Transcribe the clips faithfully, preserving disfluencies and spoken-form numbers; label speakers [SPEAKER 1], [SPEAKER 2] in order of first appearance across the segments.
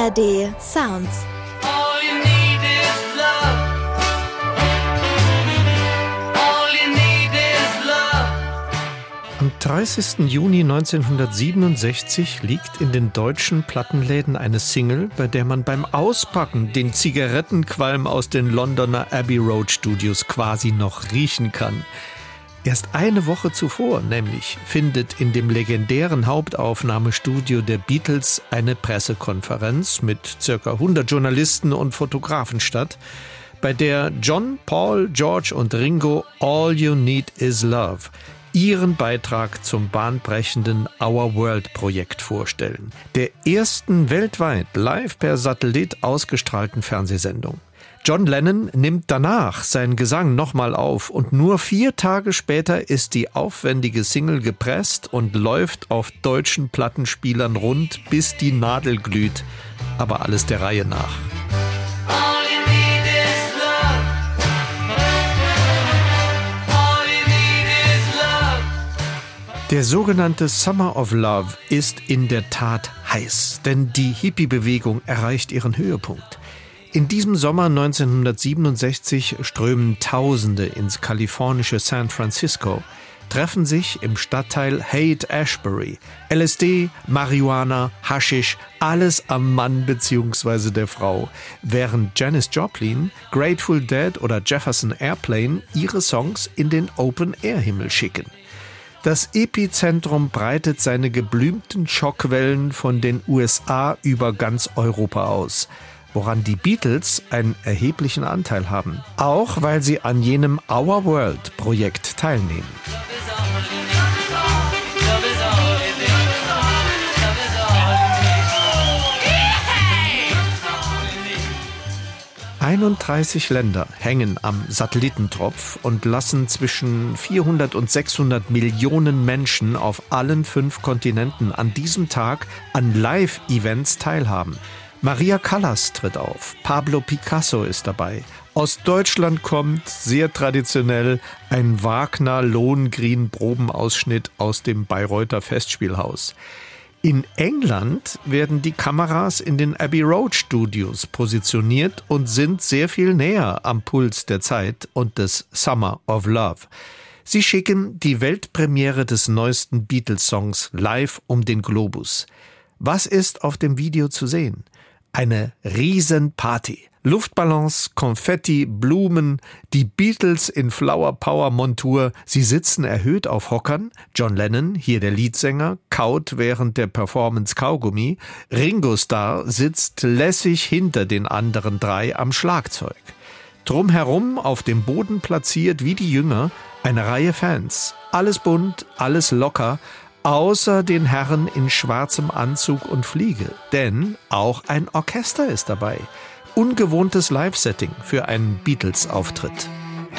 [SPEAKER 1] A R D Sounds.
[SPEAKER 2] All you need is love. All you need is love.
[SPEAKER 3] Am dreißigsten Juni neunzehnhundertsiebenundsechzig liegt in den deutschen Plattenläden eine Single, bei der man beim Auspacken den Zigarettenqualm aus den Londoner Abbey Road Studios quasi noch riechen kann. Erst eine Woche zuvor, nämlich, findet in dem legendären Hauptaufnahmestudio der Beatles eine Pressekonferenz mit ca. hundert Journalisten und Fotografen statt, bei der John, Paul, George und Ringo All You Need Is Love ihren Beitrag zum bahnbrechenden Our World-Projekt vorstellen, der ersten weltweit live per Satellit ausgestrahlten Fernsehsendung. John Lennon nimmt danach seinen Gesang nochmal auf und nur vier Tage später ist die aufwendige Single gepresst und läuft auf deutschen Plattenspielern rund, bis die Nadel glüht. Aber alles der Reihe nach.
[SPEAKER 2] All you need is love. All you need is love.
[SPEAKER 3] Der sogenannte Summer of Love ist in der Tat heiß, denn die Hippie-Bewegung erreicht ihren Höhepunkt. In diesem Sommer neunzehnhundertsiebenundsechzig strömen Tausende ins kalifornische San Francisco, treffen sich im Stadtteil Haight-Ashbury. L S D, Marihuana, Haschisch, alles am Mann bzw. der Frau, während Janis Joplin, Grateful Dead oder Jefferson Airplane ihre Songs in den Open-Air-Himmel schicken. Das Epizentrum breitet seine geblümten Schockwellen von den U S A über ganz Europa aus, woran die Beatles einen erheblichen Anteil haben, auch weil sie an jenem Our World-Projekt teilnehmen. einunddreißig Länder hängen am Satellitentropf und lassen zwischen vierhundert und sechshundert Millionen Menschen auf allen fünf Kontinenten an diesem Tag an Live-Events teilhaben. Maria Callas tritt auf, Pablo Picasso ist dabei. Aus Deutschland kommt, sehr traditionell, ein Wagner-Lohengrin-Probenausschnitt aus dem Bayreuther Festspielhaus. In England werden die Kameras in den Abbey Road Studios positioniert und sind sehr viel näher am Puls der Zeit und des Summer of Love. Sie schicken die Weltpremiere des neuesten Beatles-Songs live um den Globus. Was ist auf dem Video zu sehen? Eine Riesenparty. Luftballons, Konfetti, Blumen, die Beatles in Flower Power Montur. Sie sitzen erhöht auf Hockern. John Lennon, hier der Leadsänger, kaut während der Performance Kaugummi. Ringo Starr sitzt lässig hinter den anderen drei am Schlagzeug. Drumherum auf dem Boden platziert wie die Jünger eine Reihe Fans. Alles bunt, alles locker. Außer den Herren in schwarzem Anzug und Fliege. Denn auch ein Orchester ist dabei. Ungewohntes Live-Setting für einen Beatles-Auftritt.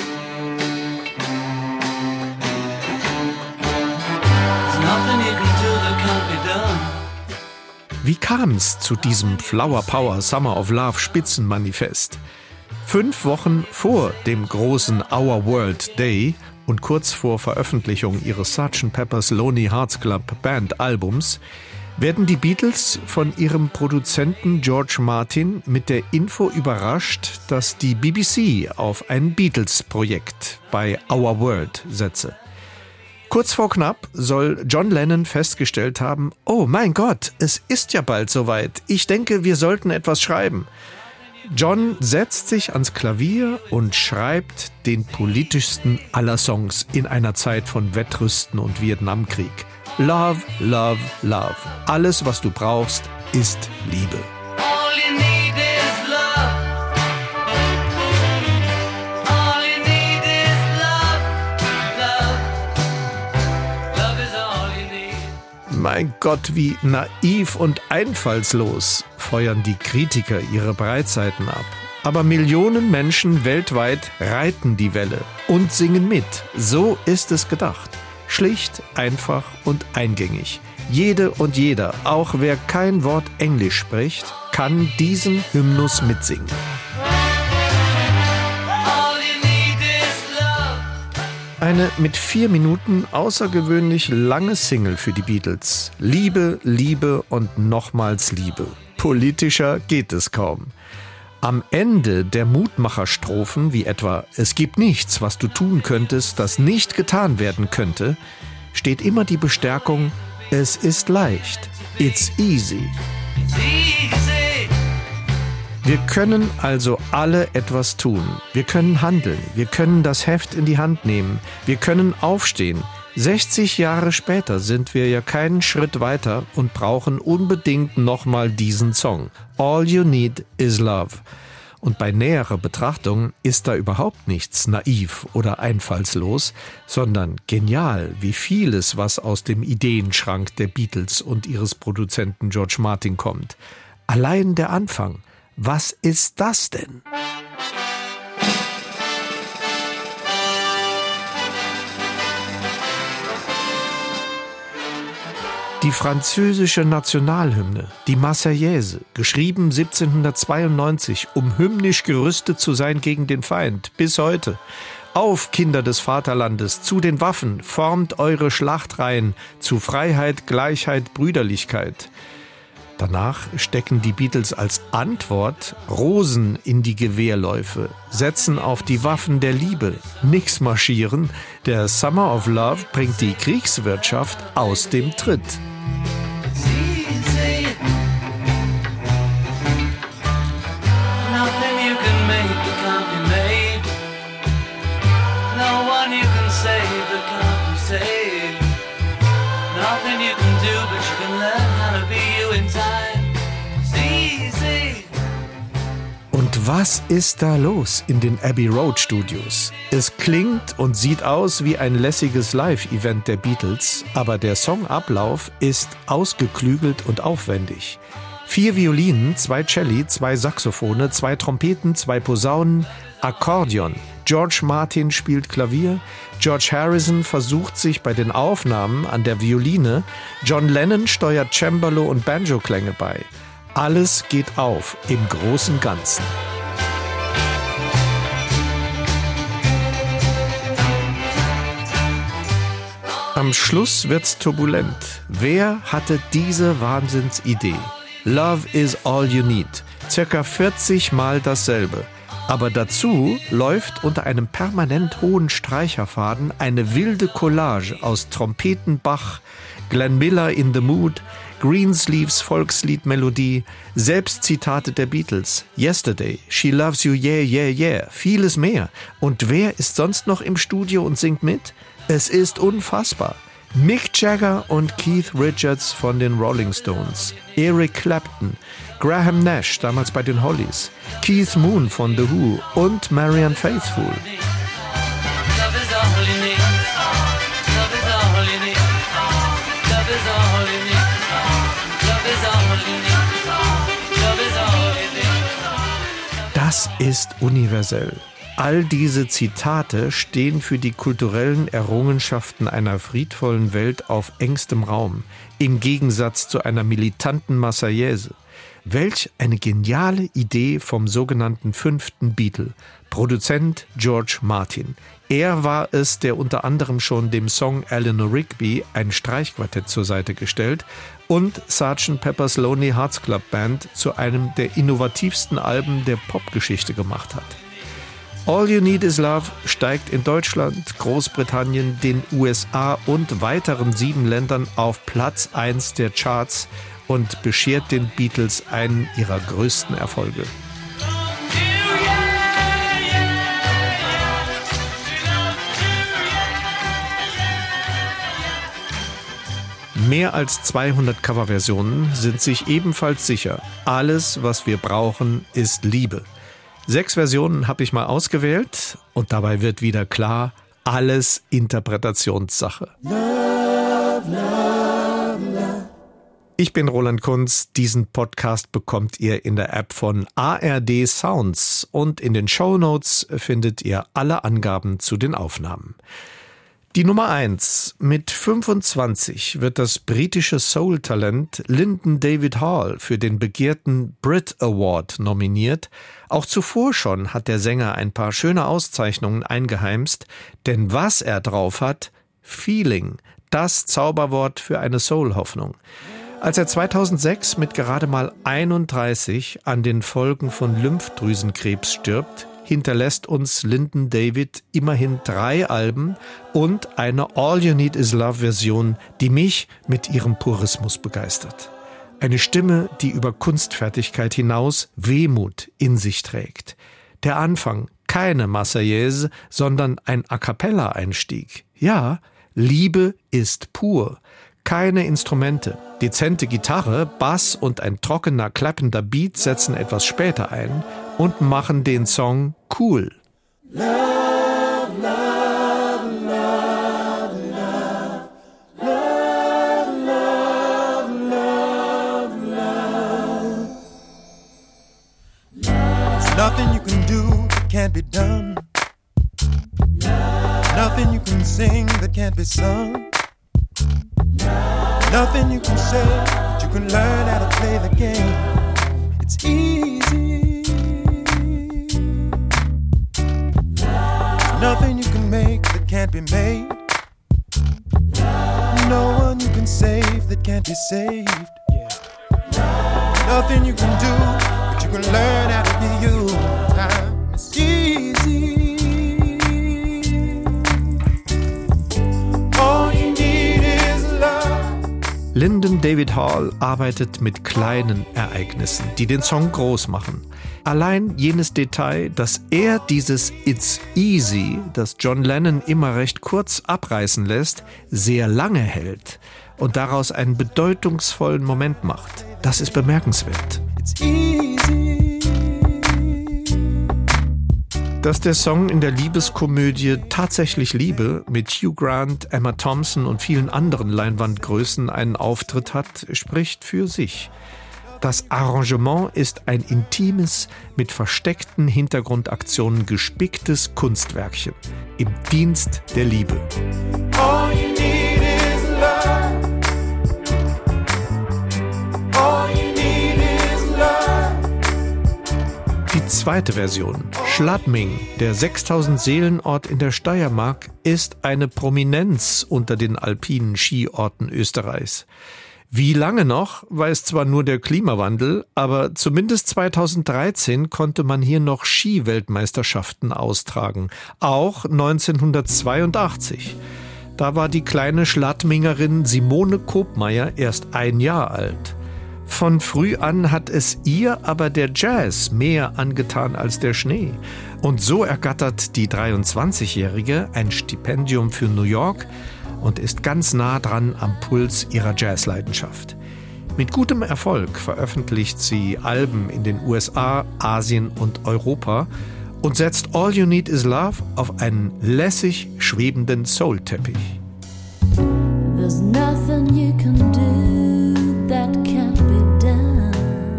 [SPEAKER 3] Wie kam es zu diesem Flower Power Summer of Love Spitzenmanifest? Fünf Wochen vor dem großen Our World Day und kurz vor Veröffentlichung ihres Sergeant Pepper's Lonely Hearts Club Band Albums werden die Beatles von ihrem Produzenten George Martin mit der Info überrascht, dass die B B C auf ein Beatles-Projekt bei Our World setze. Kurz vor knapp soll John Lennon festgestellt haben, oh mein Gott, es ist ja bald soweit, ich denke, wir sollten etwas schreiben. John setzt sich ans Klavier und schreibt den politischsten aller Songs in einer Zeit von Wettrüsten und Vietnamkrieg. Love, love, love. Alles, was du brauchst, ist Liebe.
[SPEAKER 2] All you need is love. All you need is love. Love. Love is all you need.
[SPEAKER 3] Mein Gott, wie naiv und einfallslos feuern die Kritiker ihre Breitseiten ab. Aber Millionen Menschen weltweit reiten die Welle und singen mit. So ist es gedacht. Schlicht, einfach und eingängig. Jede und jeder, auch wer kein Wort Englisch spricht, kann diesen Hymnus mitsingen. Eine mit vier Minuten außergewöhnlich lange Single für die Beatles. Liebe, Liebe und nochmals Liebe. Politischer geht es kaum. Am Ende der Mutmacherstrophen, wie etwa „Es gibt nichts, was du tun könntest, das nicht getan werden könnte“, steht immer die Bestärkung „Es ist leicht, it's easy“. Wir können also alle etwas tun. Wir können handeln. Wir können das Heft in die Hand nehmen. Wir können aufstehen. sechzig Jahre später sind wir ja keinen Schritt weiter und brauchen unbedingt nochmal diesen Song. All you need is love. Und bei näherer Betrachtung ist da überhaupt nichts naiv oder einfallslos, sondern genial, wie vieles, was aus dem Ideenschrank der Beatles und ihres Produzenten George Martin kommt. Allein der Anfang. Was ist das denn? Die französische Nationalhymne, die Marseillaise, geschrieben siebzehnhundertzweiundneunzig, um hymnisch gerüstet zu sein gegen den Feind, bis heute. Auf, Kinder des Vaterlandes, zu den Waffen, formt eure Schlachtreihen zu Freiheit, Gleichheit, Brüderlichkeit. Danach stecken die Beatles als Antwort Rosen in die Gewehrläufe, setzen auf die Waffen der Liebe, nix marschieren. Der Summer of Love bringt die Kriegswirtschaft aus dem Tritt. Und was ist da los in den Abbey Road Studios? Es klingt und sieht aus wie ein lässiges Live-Event der Beatles, aber der Songablauf ist ausgeklügelt und aufwendig. Vier Violinen, zwei Celli, zwei Saxophone, zwei Trompeten, zwei Posaunen, Akkordeon. George Martin spielt Klavier, George Harrison versucht sich bei den Aufnahmen an der Violine, John Lennon steuert Cembalo und Banjo-Klänge bei. Alles geht auf im großen Ganzen. Am Schluss wird's turbulent. Wer hatte diese Wahnsinnsidee? Love is all you need. Circa vierzig Mal dasselbe. Aber dazu läuft unter einem permanent hohen Streicherfaden eine wilde Collage aus Trompeten Bach, Glenn Miller in the Mood, Greensleeves Volksliedmelodie, Selbstzitate der Beatles, Yesterday, She Loves You, Yeah, Yeah, Yeah, vieles mehr. Und wer ist sonst noch im Studio und singt mit? Es ist unfassbar. Mick Jagger und Keith Richards von den Rolling Stones, Eric Clapton, Graham Nash, damals bei den Hollies, Keith Moon von The Who und Marianne Faithfull. Das ist universell. All diese Zitate stehen für die kulturellen Errungenschaften einer friedvollen Welt auf engstem Raum, im Gegensatz zu einer militanten Marseillaise. Welch eine geniale Idee vom sogenannten fünften Beatle, Produzent George Martin. Er war es, der unter anderem schon dem Song Eleanor Rigby ein Streichquartett zur Seite gestellt und Sergeant Pepper's Lonely Hearts Club Band zu einem der innovativsten Alben der Popgeschichte gemacht hat. All You Need Is Love steigt in Deutschland, Großbritannien, den U S A und weiteren sieben Ländern auf Platz eins der Charts und beschert den Beatles einen ihrer größten Erfolge. Mehr als zweihundert Coverversionen sind sich ebenfalls sicher. Alles, was wir brauchen, ist Liebe. Sechs Versionen habe ich mal ausgewählt und dabei wird wieder klar, alles Interpretationssache. Love, love, love. Ich bin Roland Kunz. Diesen Podcast bekommt ihr in der App von A R D Sounds und in den Shownotes findet ihr alle Angaben zu den Aufnahmen. Die Nummer eins. Mit fünfundzwanzig wird das britische Soul-Talent Lyndon David Hall für den begehrten Brit Award nominiert. Auch zuvor schon hat der Sänger ein paar schöne Auszeichnungen eingeheimst, denn was er drauf hat, Feeling, das Zauberwort für eine Soul-Hoffnung. Als er zweitausendsechs mit gerade mal einunddreißig an den Folgen von Lymphdrüsenkrebs stirbt, hinterlässt uns Lyndon David immerhin drei Alben und eine All You Need Is Love Version, die mich mit ihrem Purismus begeistert. Eine Stimme, die über Kunstfertigkeit hinaus Wehmut in sich trägt. Der Anfang, keine Marseillaise, sondern ein A-cappella-Einstieg. Ja, Liebe ist pur. Keine Instrumente, dezente Gitarre, Bass und ein trockener, klappender Beat setzen etwas später ein und machen den Song cool.
[SPEAKER 1] Love, love, love, love, love, love, love, love. There's nothing you can do that can't be done. Nothing you can sing that can't be sung. Nothing you can say, but you can learn how to play the game. It's easy. Nothing you can make that can't be made. No one you can save that can't be saved. Nothing you can do, but you can learn how to be you. Time is easy. All you need is love.
[SPEAKER 3] Lyndon David Hall arbeitet mit kleinen Ereignissen, die den Song groß machen. Allein jenes Detail, dass er dieses It's Easy, das John Lennon immer recht kurz abreißen lässt, sehr lange hält und daraus einen bedeutungsvollen Moment macht, das ist bemerkenswert.
[SPEAKER 1] It's easy.
[SPEAKER 3] Dass der Song in der Liebeskomödie Tatsächlich Liebe mit Hugh Grant, Emma Thompson und vielen anderen Leinwandgrößen einen Auftritt hat, spricht für sich. Das Arrangement ist ein intimes, mit versteckten Hintergrundaktionen gespicktes Kunstwerkchen im Dienst der Liebe.
[SPEAKER 1] All you need is love. All you need is love.
[SPEAKER 3] Die zweite Version, Schladming, der sechstausend Seelenort in der Steiermark, ist eine Prominenz unter den alpinen Skiorten Österreichs. Wie lange noch, weiß zwar nur der Klimawandel, aber zumindest zweitausenddreizehn konnte man hier noch Ski-Weltmeisterschaften austragen, auch neunzehnhundertzweiundachtzig. Da war die kleine Schladmingerin Simone Kopmeier erst ein Jahr alt. Von früh an hat es ihr aber der Jazz mehr angetan als der Schnee. Und so ergattert die dreiundzwanzigjährige ein Stipendium für New York und ist ganz nah dran am Puls ihrer Jazzleidenschaft. Mit gutem Erfolg veröffentlicht sie Alben in den U S A, Asien und Europa und setzt All You Need Is Love auf einen lässig schwebenden Soul-Teppich.
[SPEAKER 4] There's nothing you can do that can't be done.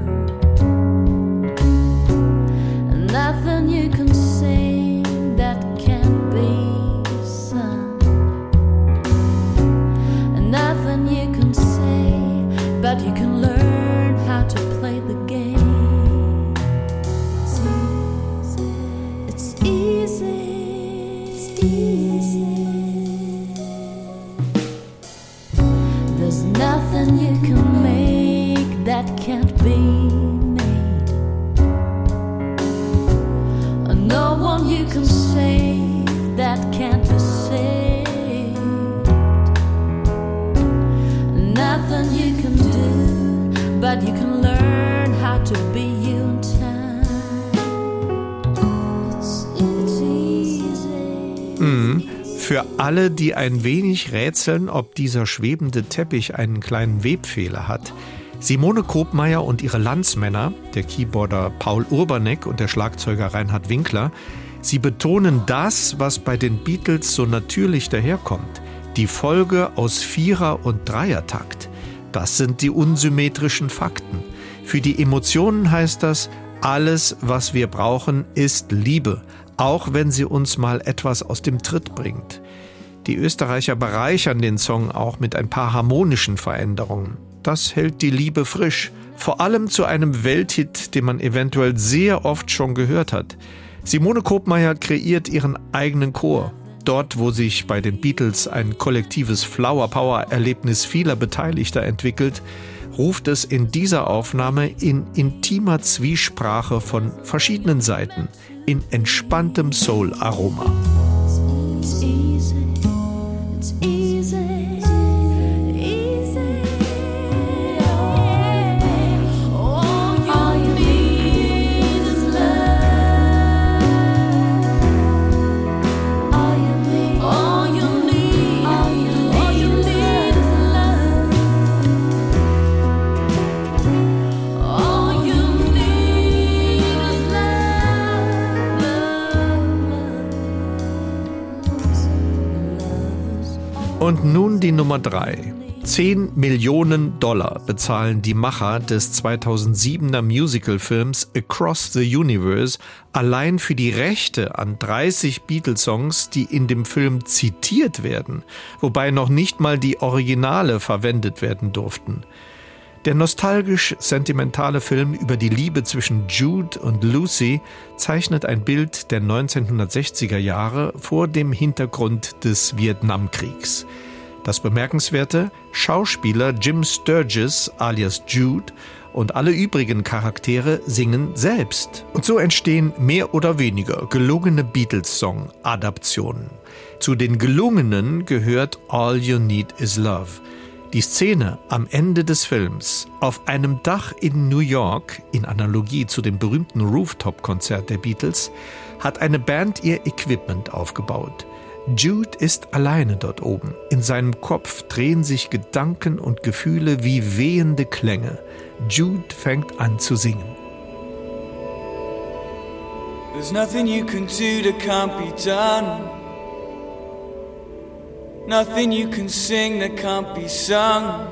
[SPEAKER 4] Nothing you can say that can't be sung. Nothing you can say, but you can learn how to play the game. It's easy. It's easy. There's nothing you can make that can't be made. No one you can save that can't be saved. Nothing you can do, but you can learn how to be you in time. It's, it's easy.
[SPEAKER 3] Mhm. Für alle, die ein wenig rätseln, ob dieser schwebende Teppich einen kleinen Webfehler hat. Simone Kopmeier und ihre Landsmänner, der Keyboarder Paul Urbanek und der Schlagzeuger Reinhard Winkler, sie betonen das, was bei den Beatles so natürlich daherkommt. Die Folge aus Vierer- und Dreiertakt. Das sind die unsymmetrischen Fakten. Für die Emotionen heißt das, alles, was wir brauchen, ist Liebe, auch wenn sie uns mal etwas aus dem Tritt bringt. Die Österreicher bereichern den Song auch mit ein paar harmonischen Veränderungen. Das hält die Liebe frisch, vor allem zu einem Welthit, den man eventuell sehr oft schon gehört hat. Simone Kopmeier kreiert ihren eigenen Chor. Dort, wo sich bei den Beatles ein kollektives Flower-Power-Erlebnis vieler Beteiligter entwickelt, ruft es in dieser Aufnahme in intimer Zwiesprache von verschiedenen Seiten, in entspanntem Soul-Aroma.
[SPEAKER 4] It's easy, it's easy, easy. All you need is love. All you need, all you need, all you need is love. All you need is love, love, love.
[SPEAKER 3] Und nun die Nummer drei. zehn Millionen Dollar bezahlen die Macher des zweitausendsiebener Musicalfilms Across the Universe allein für die Rechte an dreißig Beatles-Songs, die in dem Film zitiert werden, wobei noch nicht mal die Originale verwendet werden durften. Der nostalgisch-sentimentale Film über die Liebe zwischen Jude und Lucy zeichnet ein Bild der neunzehnhundertsechziger Jahre vor dem Hintergrund des Vietnamkriegs. Das Bemerkenswerte: Schauspieler Jim Sturgis alias Jude und alle übrigen Charaktere singen selbst. Und so entstehen mehr oder weniger gelungene Beatles-Song-Adaptionen. Zu den gelungenen gehört All You Need Is Love. Die Szene am Ende des Films auf einem Dach in New York, in Analogie zu dem berühmten Rooftop-Konzert der Beatles, hat eine Band ihr Equipment aufgebaut. Jude ist alleine dort oben. In seinem Kopf drehen sich Gedanken und Gefühle wie wehende Klänge. Jude fängt an zu singen.
[SPEAKER 5] There's nothing you can do that can't be done. Nothing you can sing that can't be sung.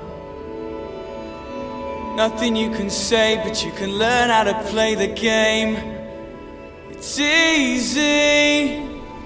[SPEAKER 5] Nothing you can say, but you can learn how to play the game. It's easy.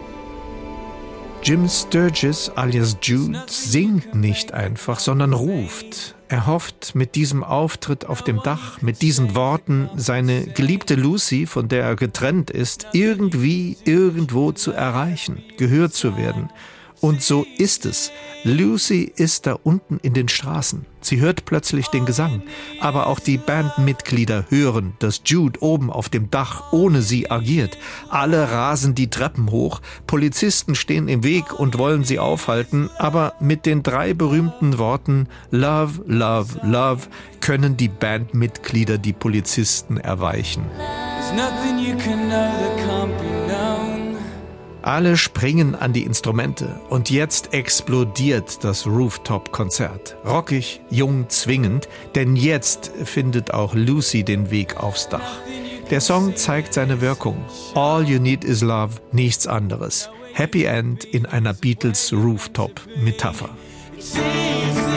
[SPEAKER 3] Jim Sturgis alias Jude singt nicht einfach, sondern ruft. Er hofft, mit diesem Auftritt auf dem Dach, mit diesen Worten, seine geliebte Lucy, von der er getrennt ist, irgendwie, irgendwo zu erreichen, gehört zu werden. Und so ist es. Lucy ist da unten in den Straßen. Sie hört plötzlich den Gesang. Aber auch die Bandmitglieder hören, dass Jude oben auf dem Dach ohne sie agiert. Alle rasen die Treppen hoch. Polizisten stehen im Weg und wollen sie aufhalten. Aber mit den drei berühmten Worten Love, Love, Love können die Bandmitglieder die Polizisten erweichen.
[SPEAKER 5] There's nothing you can know that can't be known.
[SPEAKER 3] Alle springen an die Instrumente und jetzt explodiert das Rooftop-Konzert. Rockig, jung, zwingend, denn jetzt findet auch Lucy den Weg aufs Dach. Der Song zeigt seine Wirkung. All You Need Is Love, nichts anderes. Happy End in einer Beatles-Rooftop-Metapher.
[SPEAKER 5] It's easy.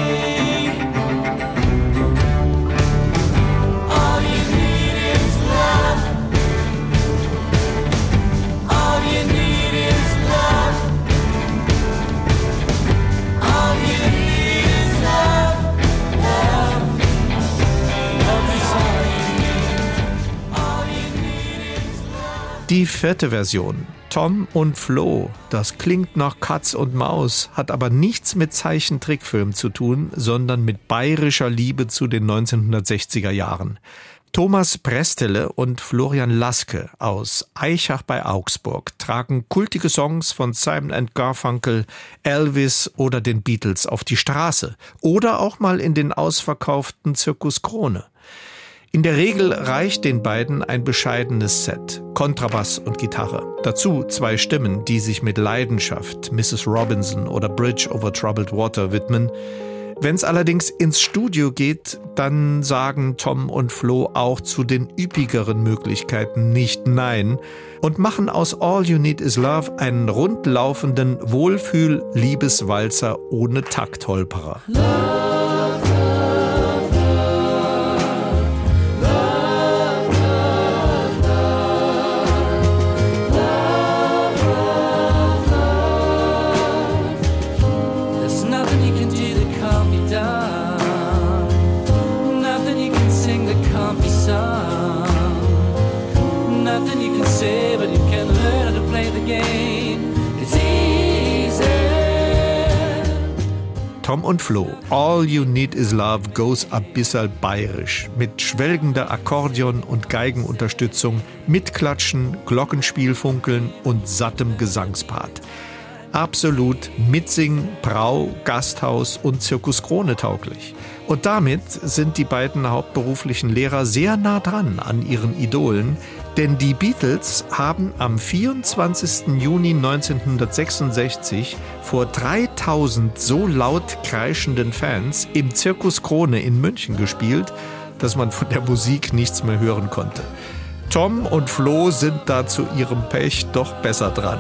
[SPEAKER 5] All you need is love. All you need is love. All you need is love. Love. Love is all you need. All you need is love.
[SPEAKER 3] Die vierte Version. Tom und Flo, das klingt nach Katz und Maus, hat aber nichts mit Zeichentrickfilm zu tun, sondern mit bayerischer Liebe zu den neunzehnhundertsechziger Jahren. Thomas Brestele und Florian Laske aus Aichach bei Augsburg tragen kultige Songs von Simon and Garfunkel, Elvis oder den Beatles auf die Straße oder auch mal in den ausverkauften Zirkus Krone. In der Regel reicht den beiden ein bescheidenes Set, Kontrabass und Gitarre. Dazu zwei Stimmen, die sich mit Leidenschaft Missus Robinson oder Bridge over Troubled Water widmen. Wenn es allerdings ins Studio geht, dann sagen Tom und Flo auch zu den üppigeren Möglichkeiten nicht nein und machen aus All You Need Is Love einen rundlaufenden Wohlfühl-Liebeswalzer ohne Taktholperer. Tom und Flo, All You Need Is Love goes a bissal bayerisch, mit schwelgender Akkordeon- und Geigenunterstützung, Mitklatschen, Glockenspielfunkeln und sattem Gesangspart. Absolut Mitsing, Brau, Gasthaus und Zirkus Krone tauglich. Und damit sind die beiden hauptberuflichen Lehrer sehr nah dran an ihren Idolen, denn die Beatles haben am vierundzwanzigsten Juni neunzehnhundertsechsundsechzig vor dreitausend so laut kreischenden Fans im Zirkus Krone in München gespielt, dass man von der Musik nichts mehr hören konnte. Tom und Flo sind da zu ihrem Pech doch besser dran.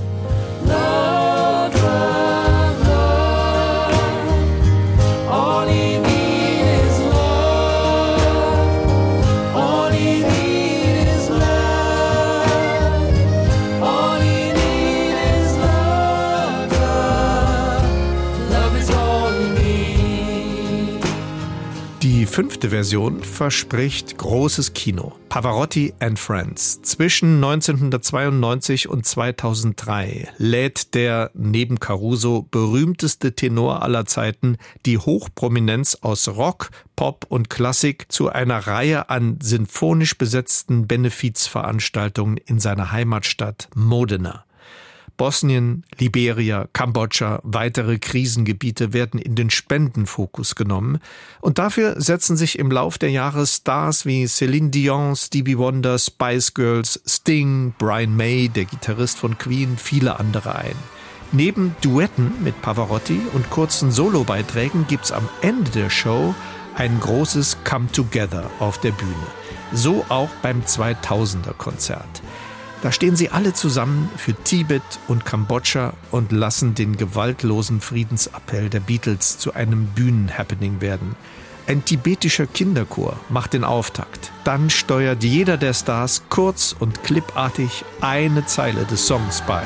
[SPEAKER 5] Love, love, love. All you need is love. All you need is love. All you need is love. Love, love is all you need.
[SPEAKER 3] Die fünfte Version verspricht großes Kino. Pavarotti and Friends. Zwischen neunzehnhundertzweiundneunzig und zweitausenddrei lädt der, neben Caruso, berühmteste Tenor aller Zeiten die Hochprominenz aus Rock, Pop und Klassik zu einer Reihe an sinfonisch besetzten Benefizveranstaltungen in seiner Heimatstadt Modena. Bosnien, Liberia, Kambodscha, weitere Krisengebiete werden in den Spendenfokus genommen und dafür setzen sich im Lauf der Jahre Stars wie Celine Dion, Stevie Wonder, Spice Girls, Sting, Brian May, der Gitarrist von Queen, viele andere ein. Neben Duetten mit Pavarotti und kurzen Solobeiträgen gibt's am Ende der Show ein großes Come Together auf der Bühne. So auch beim zweitausender-Konzert. Da stehen sie alle zusammen für Tibet und Kambodscha und lassen den gewaltlosen Friedensappell der Beatles zu einem Bühnenhappening werden. Ein tibetischer Kinderchor macht den Auftakt. Dann steuert jeder der Stars kurz und clipartig eine Zeile des Songs bei.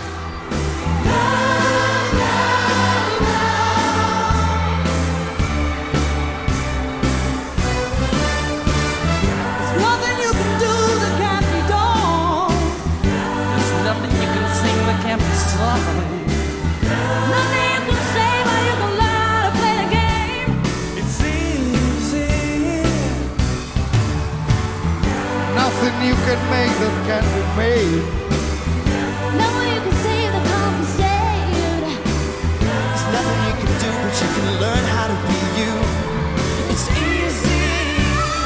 [SPEAKER 6] You can make that can be made.
[SPEAKER 4] No one you can save that can't be saved.
[SPEAKER 1] There's nothing you can do, but you can learn how to be you. It's easy.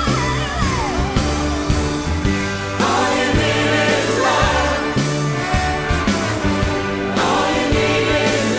[SPEAKER 1] All you need is love. All you need is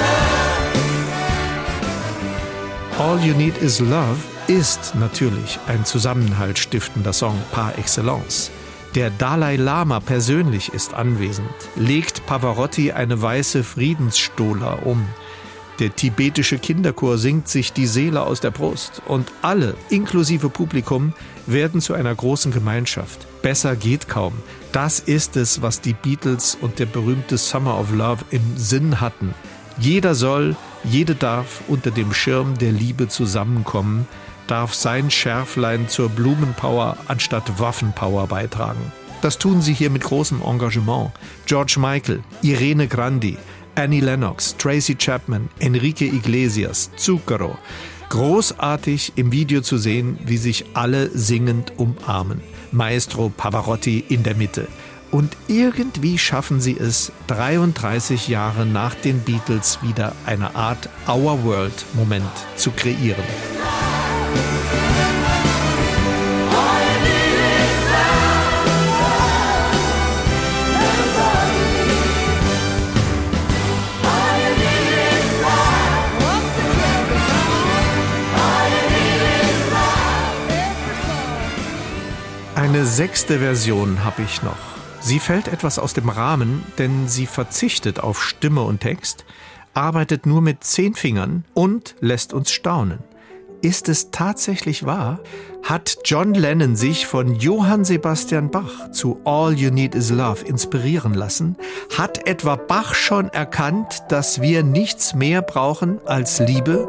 [SPEAKER 1] love.
[SPEAKER 3] All You Need Is Love ist natürlich ein zusammenhaltstiftender Song par excellence. Der Dalai Lama persönlich ist anwesend, legt Pavarotti eine weiße Friedensstola um. Der tibetische Kinderchor singt sich die Seele aus der Brust und alle, inklusive Publikum, werden zu einer großen Gemeinschaft. Besser geht kaum. Das ist es, was die Beatles und der berühmte Summer of Love im Sinn hatten. Jeder soll, jede darf unter dem Schirm der Liebe zusammenkommen, darf sein Schärflein zur Blumenpower anstatt Waffenpower beitragen. Das tun sie hier mit großem Engagement. George Michael, Irene Grandi, Annie Lennox, Tracy Chapman, Enrique Iglesias, Zucchero. Großartig im Video zu sehen, wie sich alle singend umarmen. Maestro Pavarotti in der Mitte. Und irgendwie schaffen sie es, dreiunddreißig Jahre nach den Beatles wieder eine Art Our World-Moment zu kreieren. Eine sechste Version habe ich noch. Sie fällt etwas aus dem Rahmen, denn sie verzichtet auf Stimme und Text, arbeitet nur mit zehn Fingern und lässt uns staunen. Ist es tatsächlich wahr? Hat John Lennon sich von Johann Sebastian Bach zu All You Need Is Love inspirieren lassen? Hat etwa Bach schon erkannt, dass wir nichts mehr brauchen als Liebe?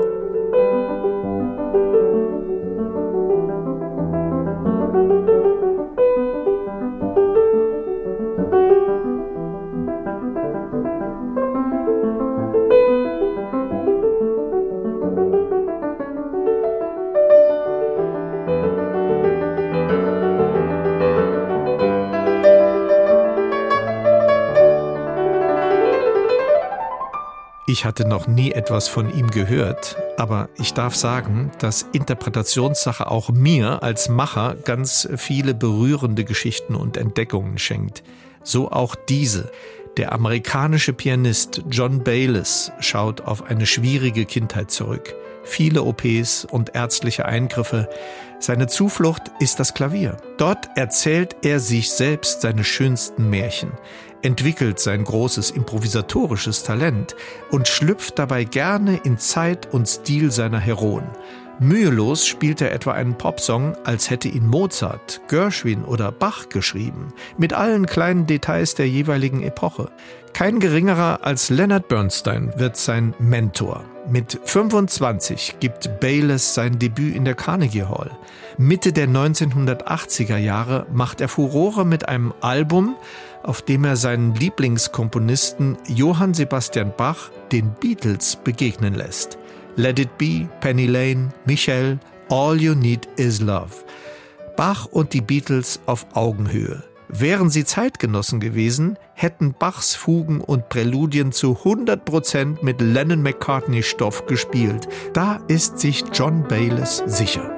[SPEAKER 3] Ich hatte noch nie etwas von ihm gehört, aber ich darf sagen, dass Interpretationssache auch mir als Macher ganz viele berührende Geschichten und Entdeckungen schenkt. So auch diese. Der amerikanische Pianist John Bayliss schaut auf eine schwierige Kindheit zurück. Viele O Ps und ärztliche Eingriffe. Seine Zuflucht ist das Klavier. Dort erzählt er sich selbst seine schönsten Märchen, entwickelt sein großes improvisatorisches Talent und schlüpft dabei gerne in Zeit und Stil seiner Heroen. Mühelos spielt er etwa einen Popsong, als hätte ihn Mozart, Gershwin oder Bach geschrieben, mit allen kleinen Details der jeweiligen Epoche. Kein geringerer als Leonard Bernstein wird sein Mentor. Mit fünfundzwanzig gibt Bayliss sein Debüt in der Carnegie Hall. Mitte der neunzehnhundertachtziger Jahre macht er Furore mit einem Album, auf dem er seinen Lieblingskomponisten Johann Sebastian Bach den Beatles begegnen lässt. Let It Be, Penny Lane, Michelle, All You Need Is Love. Bach und die Beatles auf Augenhöhe. Wären sie Zeitgenossen gewesen, hätten Bachs Fugen und Präludien zu hundert Prozent mit Lennon-McCartney-Stoff gespielt. Da ist sich John Bayliss sicher.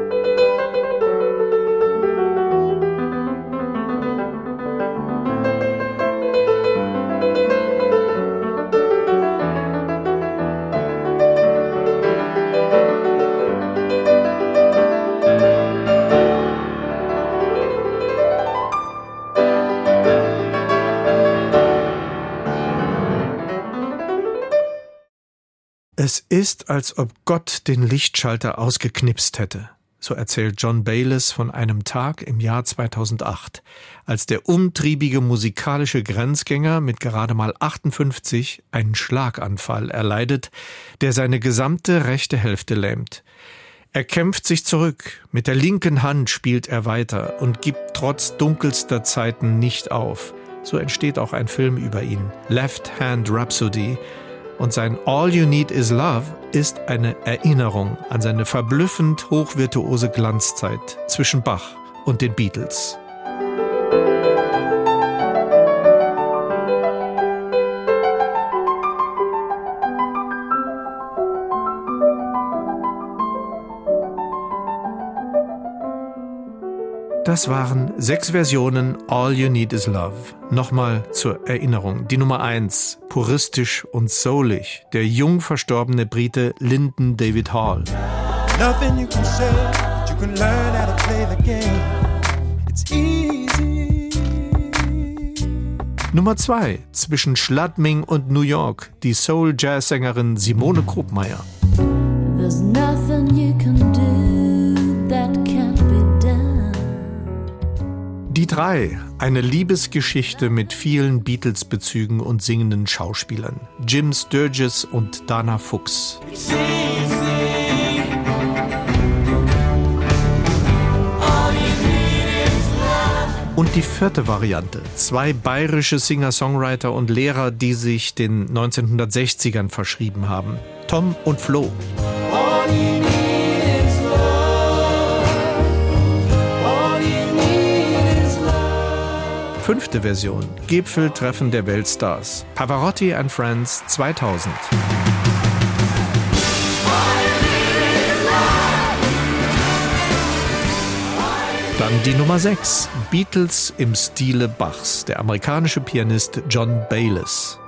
[SPEAKER 3] Es ist, als ob Gott den Lichtschalter ausgeknipst hätte. So erzählt John Bayliss von einem Tag im Jahr zweitausendacht, als der umtriebige musikalische Grenzgänger mit gerade mal achtundfünfzig einen Schlaganfall erleidet, der seine gesamte rechte Hälfte lähmt. Er kämpft sich zurück, mit der linken Hand spielt er weiter und gibt trotz dunkelster Zeiten nicht auf. So entsteht auch ein Film über ihn, Left Hand Rhapsody, und sein All You Need Is Love ist eine Erinnerung an seine verblüffend hochvirtuose Glanzzeit zwischen Bach und den Beatles. Das waren sechs Versionen All You Need Is Love. Nochmal zur Erinnerung. Die Nummer eins, puristisch und soulig, der jung verstorbene Brite Lyndon David Hall.
[SPEAKER 5] Nothing you can say, but you can learn how to play the game. It's easy.
[SPEAKER 3] Nummer zwei, zwischen Schladming und New York, die Soul-Jazz-Sängerin Simone Krupmeier.
[SPEAKER 4] There's nothing you can do that can't be done.
[SPEAKER 3] Die drei, eine Liebesgeschichte mit vielen Beatles-Bezügen und singenden Schauspielern. Jim Sturgis und Dana Fuchs. Und die vierte Variante, zwei bayerische Singer-Songwriter und Lehrer, die sich den neunzehnhundertsechzigern verschrieben haben. Tom und Flo. Fünfte Version, Gipfeltreffen der Weltstars. Pavarotti and Friends zweitausend. Dann die Nummer sechs, Beatles im Stile Bachs, der amerikanische Pianist John Bayliss.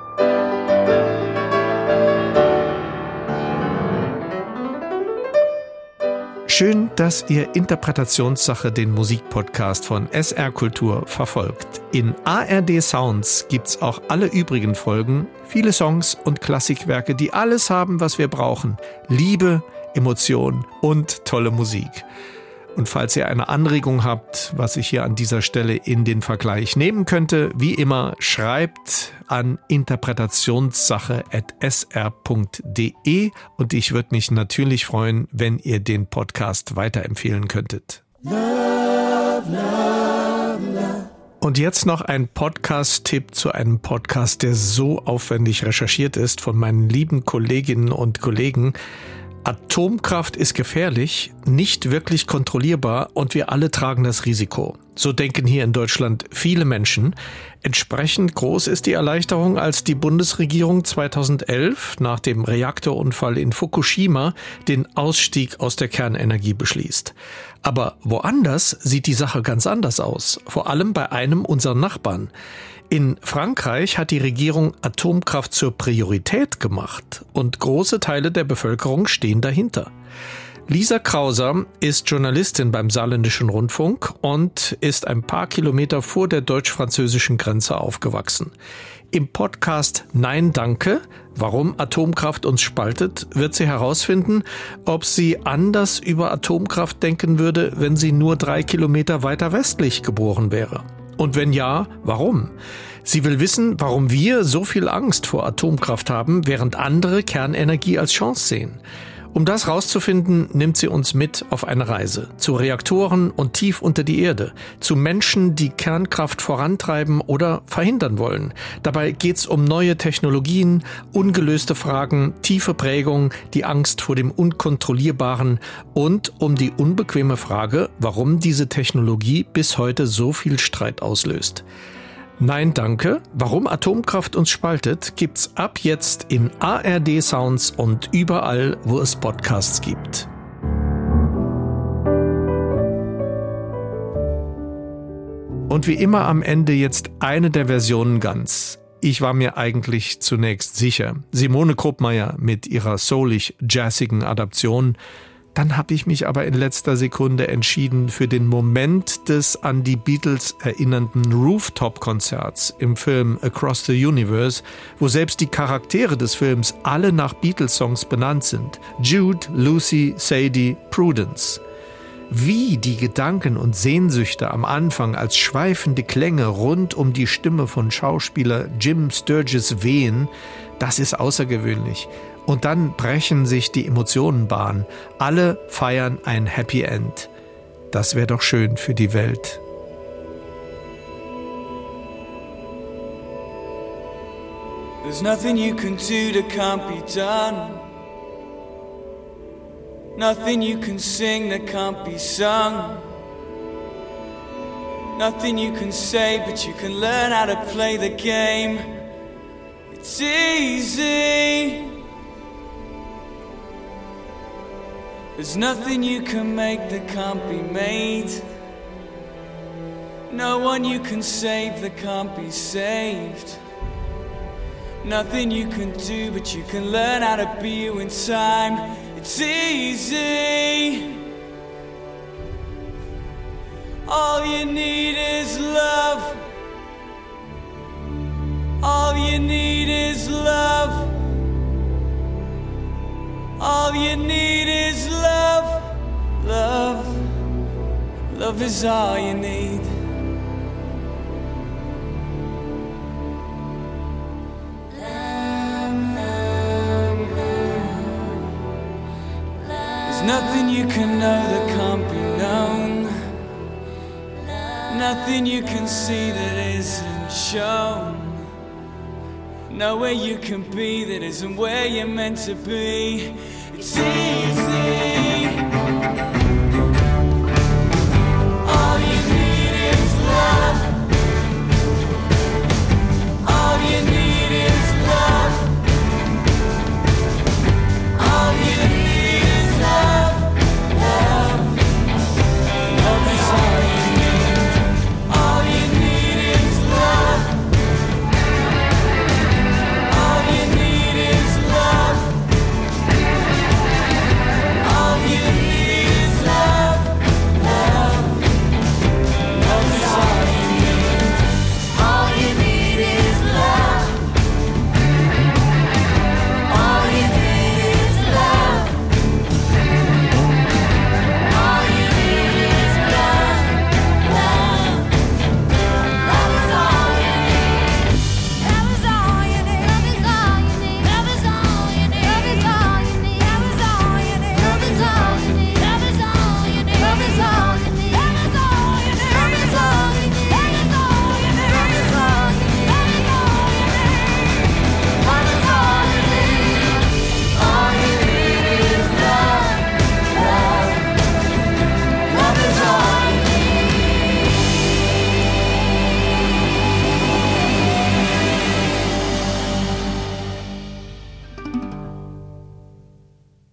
[SPEAKER 3] Schön, dass ihr Interpretationssache den Musikpodcast von S R Kultur verfolgt. In A R D Sounds gibt's auch alle übrigen Folgen, viele Songs und Klassikwerke, die alles haben, was wir brauchen. Liebe, Emotion und tolle Musik. Und falls ihr eine Anregung habt, was ich hier an dieser Stelle in den Vergleich nehmen könnte, wie immer, schreibt an interpretationssache at s r punkt d e und ich würde mich natürlich freuen, wenn ihr den Podcast weiterempfehlen könntet.
[SPEAKER 5] Love, love, love.
[SPEAKER 3] Und jetzt noch ein Podcast-Tipp zu einem Podcast, der so aufwendig recherchiert ist von meinen lieben Kolleginnen und Kollegen. Atomkraft ist gefährlich, nicht wirklich kontrollierbar und wir alle tragen das Risiko. So denken hier in Deutschland viele Menschen. Entsprechend groß ist die Erleichterung, als die Bundesregierung zweitausendelf nach dem Reaktorunfall in Fukushima den Ausstieg aus der Kernenergie beschließt. Aber woanders sieht die Sache ganz anders aus, vor allem bei einem unserer Nachbarn. In Frankreich hat die Regierung Atomkraft zur Priorität gemacht und große Teile der Bevölkerung stehen dahinter. Lisa Krauser ist Journalistin beim Saarländischen Rundfunk und ist ein paar Kilometer vor der deutsch-französischen Grenze aufgewachsen. Im Podcast Nein, danke, warum Atomkraft uns spaltet, wird sie herausfinden, ob sie anders über Atomkraft denken würde, wenn sie nur drei Kilometer weiter westlich geboren wäre. Und wenn ja, warum? Sie will wissen, warum wir so viel Angst vor Atomkraft haben, während andere Kernenergie als Chance sehen. Um das rauszufinden, nimmt sie uns mit auf eine Reise. Zu Reaktoren und tief unter die Erde. Zu Menschen, die Kernkraft vorantreiben oder verhindern wollen. Dabei geht's um neue Technologien, ungelöste Fragen, tiefe Prägung, die Angst vor dem Unkontrollierbaren und um die unbequeme Frage, warum diese Technologie bis heute so viel Streit auslöst. Nein, danke. Warum Atomkraft uns spaltet, gibt's ab jetzt in A R D Sounds und überall, wo es Podcasts gibt. Und wie immer am Ende jetzt eine der Versionen ganz. Ich war mir eigentlich zunächst sicher. Simone Kruppmeier mit ihrer soulig-jazzigen Adaption. Dann habe ich mich aber in letzter Sekunde entschieden für den Moment des an die Beatles erinnernden Rooftop-Konzerts im Film Across the Universe, wo selbst die Charaktere des Films alle nach Beatles-Songs benannt sind. Jude, Lucy, Sadie, Prudence. Wie die Gedanken und Sehnsüchte am Anfang als schweifende Klänge rund um die Stimme von Schauspieler Jim Sturgis wehen, das ist außergewöhnlich. Und dann brechen sich die Emotionen Bahn. Alle feiern ein Happy End. Das wäre doch schön für die Welt.
[SPEAKER 5] There's nothing you can do that can't be done. Nothing you can sing that can't be sung. Nothing you can say, but you can learn how to play the game. It's easy. There's nothing you can make that can't be made. No one you can save that can't be saved. Nothing you can do, but you can learn how to be you in time. It's easy. All you need is love. All you need is love. All you need is love, love, love is all you need. There's nothing you can know that can't be known. Nothing you can see that isn't shown. Nowhere you can be that isn't where you're meant to be. It's easy. All you need is love. All you need is love. All you need is love. Love. Love is all you need. All you need is love. All you need is love.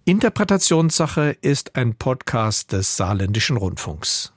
[SPEAKER 3] Interpretationssache ist ein Podcast des Saarländischen Rundfunks.